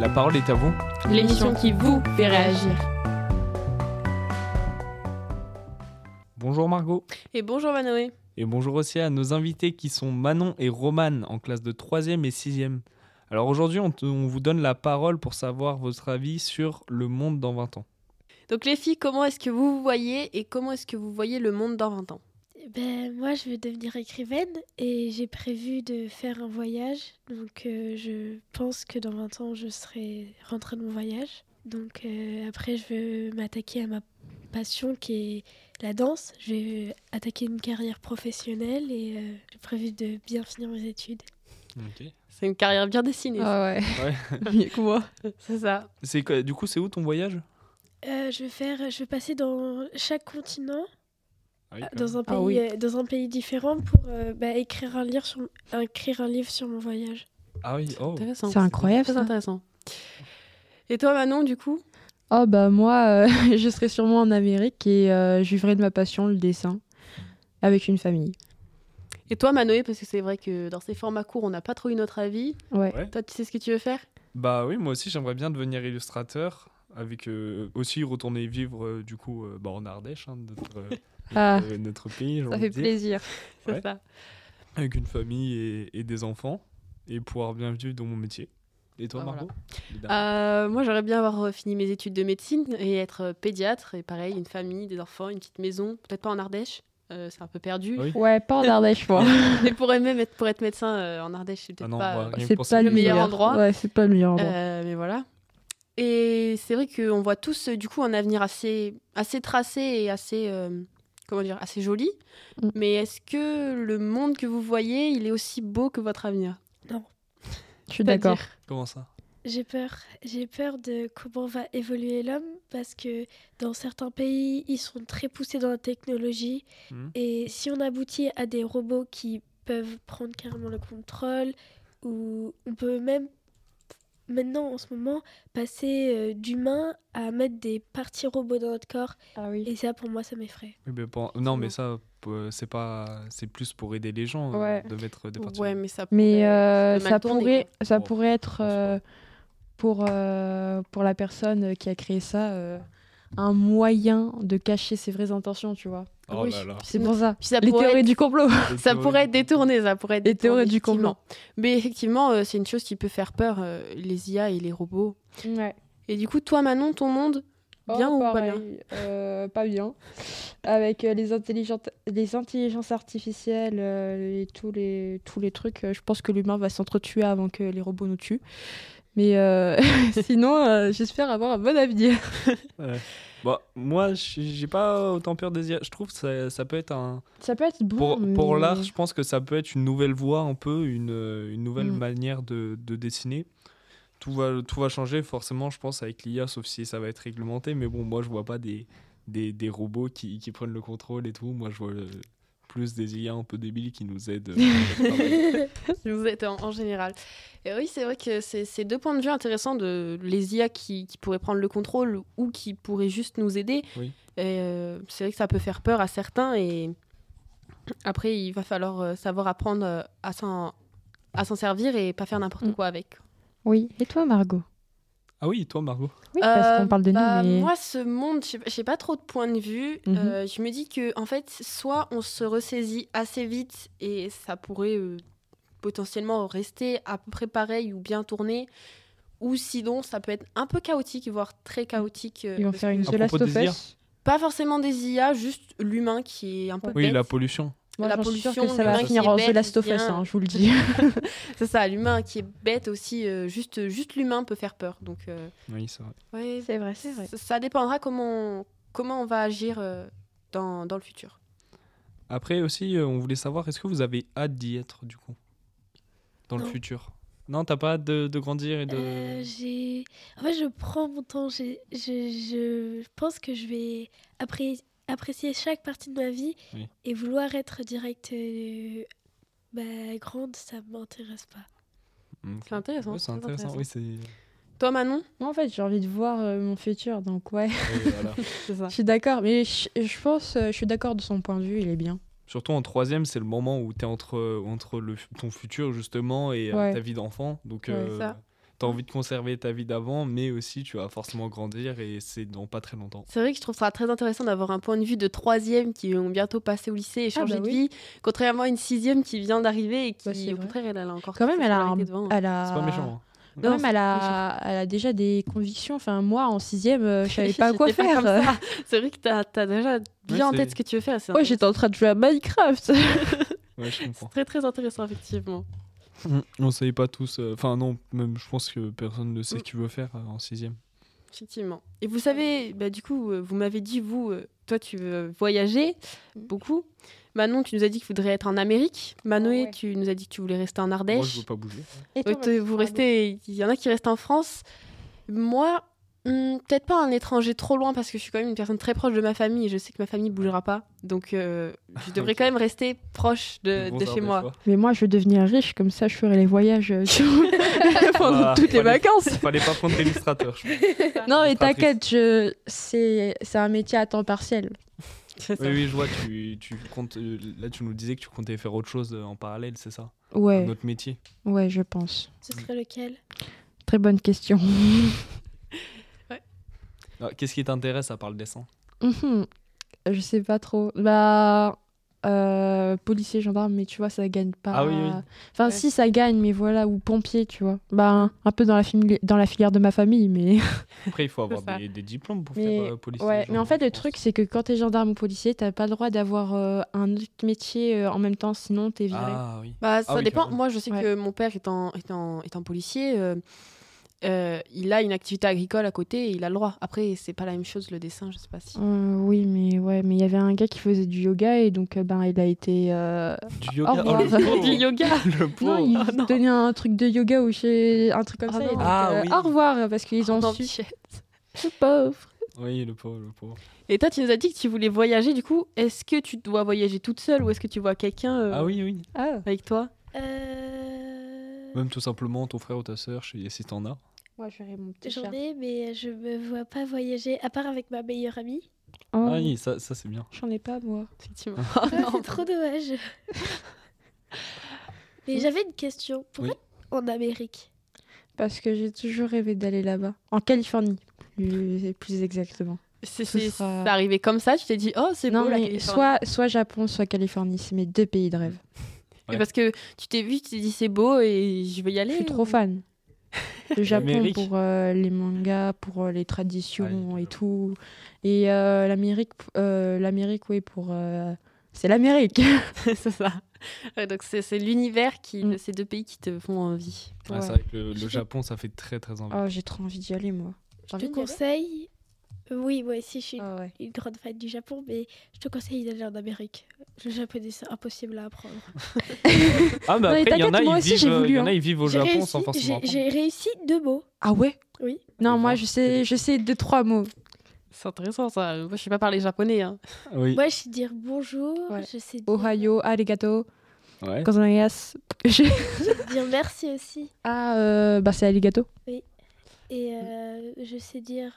La parole est à vous. L'émission qui vous fait réagir. Bonjour Margot. Et bonjour Manoé. Et bonjour aussi à nos invités qui sont Manon et Romane en classe de 3e et 6e. Alors aujourd'hui, on vous donne la parole pour savoir votre avis sur le monde dans 20 ans. Donc les filles, comment est-ce que vous vous voyez et comment est-ce que vous voyez le monde dans 20 ans ? Moi, je veux devenir écrivaine et j'ai prévu de faire un voyage. Donc, je pense que dans 20 ans, je serai rentrée de mon voyage. Donc, après, je veux m'attaquer à ma passion qui est la danse. Je vais attaquer une carrière professionnelle et j'ai prévu de bien finir mes études. Okay. C'est une carrière bien dessinée. Ah ouais. Mieux que moi. C'est ça. Du coup, c'est où ton voyage ? Je vais passer dans chaque continent. Ah oui, dans un pays différent pour écrire un livre sur mon voyage. Ah oui, intéressant. C'est incroyable, c'est ça. intéressant. Et toi Manon, du coup ? Moi, je serais sûrement en Amérique et je vivrais de ma passion, le dessin, avec une famille. Et toi Manoé, parce que c'est vrai que dans ces formats courts, on n'a pas trop eu notre avis. Ouais. Toi, tu sais ce que tu veux faire ? Bah oui, moi aussi, j'aimerais bien devenir illustrateur, avec aussi retourner vivre en Ardèche, notre pays. Ça fait plaisir. C'est ça. Avec une famille et des enfants, et pouvoir bien vivre dans mon métier. Et toi, Margot ? Moi, j'aimerais bien avoir fini mes études de médecine et être pédiatre. Et pareil, une famille, des enfants, une petite maison. Peut-être pas en Ardèche, c'est un peu perdu. Oui. Ouais, pas en Ardèche, moi. Mais pour être médecin en Ardèche, c'est peut-être pas le meilleur endroit. Ouais, c'est pas le meilleur endroit. Mais voilà. Et c'est vrai qu'on voit tous, du coup, un avenir assez tracé et assez joli. Mais est-ce que le monde que vous voyez, il est aussi beau que votre avenir ? Non. Je suis d'accord. Comment ça ? J'ai peur de comment va évoluer l'homme parce que dans certains pays, ils sont très poussés dans la technologie. Et si on aboutit à des robots qui peuvent prendre carrément le contrôle, ou on peut même maintenant, en ce moment, passer d'humain à mettre des parties robots dans notre corps. Ah oui. Et ça, pour moi, ça m'effraie. Non, mais ça, c'est plus pour aider les gens de mettre des parties. Ouais, mais ça pourrait être pour la personne qui a créé ça un moyen de cacher ses vraies intentions, tu vois. Oh là là. C'est pour ça. Les théories du complot. Ça pourrait être détourné, Les théories du complot. Mais effectivement, c'est une chose qui peut faire peur, les IA et les robots. Ouais. Et du coup, toi, Manon, ton monde, bien ou pas bien ? Pas bien. Avec les intelligences artificielles et tous les trucs, je pense que l'humain va s'entretuer avant que les robots nous tuent. Mais sinon, j'espère avoir un bon avenir. Ouais. Moi, j'ai pas autant peur des IA. Je trouve que ça peut être Ça peut être bon. Pour l'art, je pense que ça peut être une nouvelle voie, un peu, une nouvelle manière de dessiner. Tout va changer, forcément, je pense, avec l'IA, sauf si ça va être réglementé. Mais bon, moi, je vois pas des robots qui prennent le contrôle et tout. Moi, je vois plus des IA un peu débiles qui nous aident. Qui nous aident en général. Et oui, c'est vrai que c'est deux points de vue intéressants de les IA qui pourraient prendre le contrôle ou qui pourraient juste nous aider. Oui. Et c'est vrai que ça peut faire peur à certains et après, il va falloir savoir apprendre à s'en servir et pas faire n'importe quoi avec. Oui. Et toi, Margot ? Ah oui, toi, Margot ? Oui, parce qu'on parle de nous, mais... Moi, ce monde, j'ai pas trop de points de vue. Je me dis que, en fait, soit on se ressaisit assez vite et ça pourrait potentiellement rester à peu près pareil ou bien tourné, ou sinon, ça peut être un peu chaotique, voire très chaotique. Ils vont faire une The Last of Us. Pas forcément des IA, juste l'humain qui est un peu bête. Oui, la pollution. Moi, la j'en suis pollution, sûre que ça va l'humain finir qui est en bête, The Last of Us, vient- je vous le dis. C'est ça, l'humain qui est bête aussi, juste l'humain peut faire peur. Donc, Oui, c'est vrai. ouais, C'est vrai. ça dépendra comment on va agir dans le futur. Après aussi, on voulait savoir, est-ce que vous avez hâte d'y être, du coup, dans le futur ? Non, t'as pas hâte de grandir et de... En fait, je prends mon temps. Je pense que je vais apprécier chaque partie de ma vie et vouloir être direct grande, ça m'intéresse pas. C'est intéressant. Ouais, c'est intéressant. Oui, c'est... Toi, Manon ? Moi, en fait, j'ai envie de voir mon futur, donc ouais. Voilà. C'est ça. Je suis d'accord, mais je pense, je suis d'accord de son point de vue, il est bien. Surtout en troisième, c'est le moment où t'es entre ton futur, justement, et ta vie d'enfant. Donc, ça. t'as envie de conserver ta vie d'avant, mais aussi tu vas forcément grandir et c'est dans pas très longtemps. C'est vrai que je trouve ça très intéressant d'avoir un point de vue de 3e qui vont bientôt passer au lycée et changer de vie, contrairement à une 6e qui vient d'arriver et qui, au contraire, elle a encore... Quand même, elle a... C'est pas méchant, hein. Quand même, elle a déjà des convictions. Enfin, moi, en 6e, je savais pas quoi faire. C'est vrai que t'as déjà bien en tête ce que tu veux faire. Ouais, j'étais en train de jouer à Minecraft. Ouais, je comprends. C'est très, très intéressant, effectivement. On savait pas tous... Enfin, non, même je pense que personne ne sait ce qu'il veut faire en 6e. Effectivement. Et vous savez, du coup, vous m'avez dit, toi, tu veux voyager beaucoup. Manon, tu nous as dit qu'il faudrait être en Amérique. Manoé, tu nous as dit que tu voulais rester en Ardèche. Moi, je veux pas bouger. Et toi, vous restez... Il y en a qui restent en France. Moi, peut-être pas un étranger trop loin parce que je suis quand même une personne très proche de ma famille et je sais que ma famille ne bougera pas. Donc, je devrais quand même rester proche de chez moi. Mais moi, je veux devenir riche, comme ça, je ferai les voyages pendant toutes les vacances. Fallait pas prendre l'illustrateur, je pense. Non, mais t'inquiète, c'est un métier à temps partiel. Oui, je vois, tu comptes... Là, tu nous disais que tu comptais faire autre chose en parallèle, c'est ça? Ouais. Un autre métier? Ouais, je pense. Ce serait lequel? Très bonne question. Ouais. Alors, qu'est-ce qui t'intéresse à part le dessin? Je sais pas trop. Policier, gendarme, mais tu vois, ça gagne pas. Ah oui. Enfin, si, ça gagne, mais voilà, ou pompier, tu vois. Un peu dans la filière de ma famille, mais... Après, il faut avoir des diplômes pour faire policier. Ouais, mais en fait, le truc, c'est que quand t'es gendarme ou policier, t'as pas le droit d'avoir un autre métier en même temps, sinon t'es viré. Ah oui. Ça dépend. Moi, je sais que mon père étant policier... il a une activité agricole à côté et il a le droit. Après, c'est pas la même chose le dessin, je sais pas si. Oui, mais il y avait un gars qui faisait du yoga et donc il a été. Du yoga. Du yoga. Le pauvre. Non, il donnait un truc de yoga ou un truc comme ça. Et donc, oui. Au revoir parce qu'ils ont su. Le pauvre. Oui, le pauvre. Et toi, tu nous as dit que tu voulais voyager. Du coup, est-ce que tu dois voyager toute seule ou est-ce que tu vois quelqu'un oui. avec toi? Même tout simplement ton frère ou ta sœur, si t'en as. Moi, j'aurais mon petit J'en ai, mais je me vois pas voyager, à part avec ma meilleure amie. Oh. Ah oui, ça c'est bien. J'en ai pas, moi. Effectivement. C'est trop dommage. Mais j'avais une question. Pourquoi en Amérique? Parce que j'ai toujours rêvé d'aller là-bas. En Californie, plus exactement. C'est arrivé comme ça, tu t'es dit, oh, c'est beau la Californie. Soit Japon, soit Californie. C'est mes 2 pays de rêve. Et parce que tu t'es dit, c'est beau et je veux y aller. Je suis trop fan. Le Japon pour les mangas, pour les traditions et tout. Et l'Amérique, oui, pour... c'est l'Amérique. C'est ça. Ouais, donc c'est l'univers de ces 2 pays qui te font envie. Ouais. C'est vrai que le Japon, ça fait très très envie. Oh, j'ai trop envie d'y aller, moi. Je te conseille... Oui, moi aussi, je suis une grande fan du Japon, mais je te conseille d'aller en Amérique. Le japonais, c'est impossible à apprendre. Mais après, il y en a, ils vivent au Japon sans forcément apprendre. J'ai réussi 2 mots. Ah ouais? Oui. Non, moi, je sais 2-3 mots. C'est intéressant, ça. Moi, je sais pas parler japonais. Hein. Oui. Moi, je sais dire bonjour. Ouais. Je sais dire... Ohayo, arigato. Ouais. Gozaimasu. Je sais dire merci aussi. C'est arigato. Oui. Et je sais dire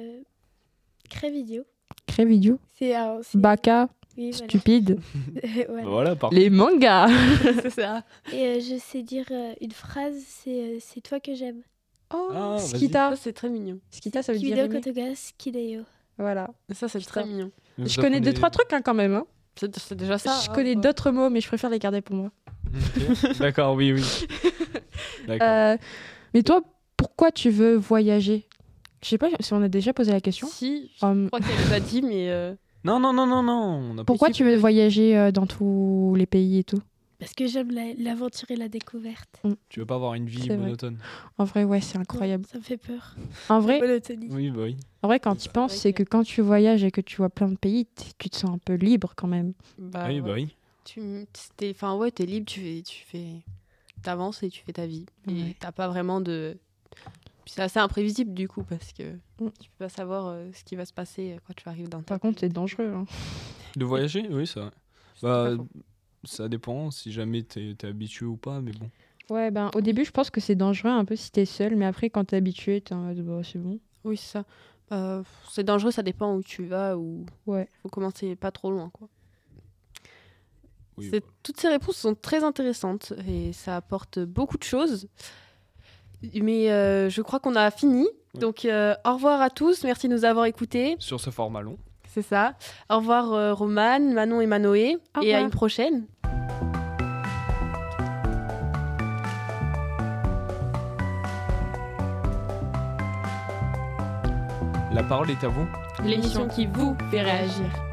crévideo. Crévideo. Baka. Oui, stupide. Voilà. Les mangas. C'est ça. Et je sais dire une phrase, c'est toi que j'aime. Oh, Skita. Ça, c'est très mignon. Skita, ça veut dire aimer. Kotoga, Skideyo. Voilà. Ça, c'est très mignon. Je connais 2-3 trucs quand même. Hein. C'est déjà ça. Je connais d'autres mots, mais je préfère les garder pour moi. Okay. D'accord, oui. D'accord. Mais toi, pourquoi tu veux voyager? Je sais pas si on a déjà posé la question. Si, je crois qu'elle l'a dit, mais... Non. Pourquoi tu veux voyager dans tous les pays et tout? Parce que j'aime l'aventure et la découverte. Tu veux pas avoir une vie monotone? En vrai, ouais, c'est incroyable. Non, ça me fait peur. En vrai, oui. En vrai, quand tu penses, c'est que quand tu voyages et que tu vois plein de pays, tu te sens un peu libre quand même. Oui. T'es libre, t'avances et tu fais ta vie. Et t'as pas vraiment de... Puis c'est assez imprévisible du coup, parce que tu peux pas savoir ce qui va se passer quand tu arrives dans ta... Par contre, c'est dangereux. Hein. De voyager? Oui, c'est vrai. Ça dépend si jamais t'es habitué ou pas, mais bon. Ouais, au début, je pense que c'est dangereux un peu si t'es seul, mais après, quand t'es habitué, t'es en mode, c'est bon. Oui, c'est ça. C'est dangereux, ça dépend où tu vas, ou faut commencer pas trop loin, quoi. Oui, toutes ces réponses sont très intéressantes et ça apporte beaucoup de choses. Mais je crois qu'on a fini. Oui. Donc, au revoir à tous. Merci de nous avoir écoutés. Sur ce format long. C'est ça. Au revoir, Romane, Manon et Manoé. Au Et revoir. à une prochaine. La parole est à vous. L'émission qui vous fait réagir.